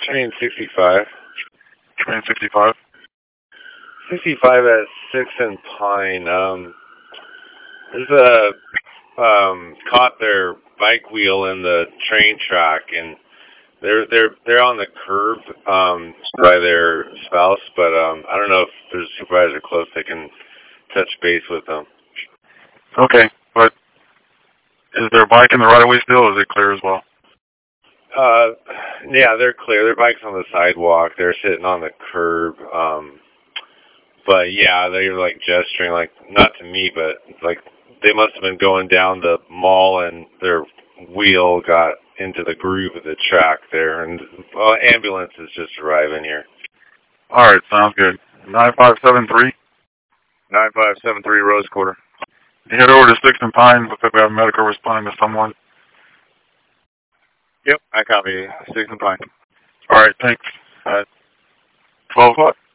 Train 65. Train 65. 65 at 6th and Pine. There's a caught their bike wheel in the train track, and they're on the curb by their spouse, but I don't know if there's a supervisor close that can touch base with them. Okay, but is their bike in the right of way still, or is it clear as well? Yeah, they're clear. Their bike's on the sidewalk. They're sitting on the curb. But yeah, they're like gesturing, like not to me, but like they must have been going down the mall and their wheel got into the groove of the track there, and ambulance is just arriving here. All right, sounds good. 9573. 9573 Rose Quarter. You head over to 6th and Pine. Looks like we have a medical responding to someone. Yep, I copy. 6th and Pine. All right, thanks. 12 o'clock.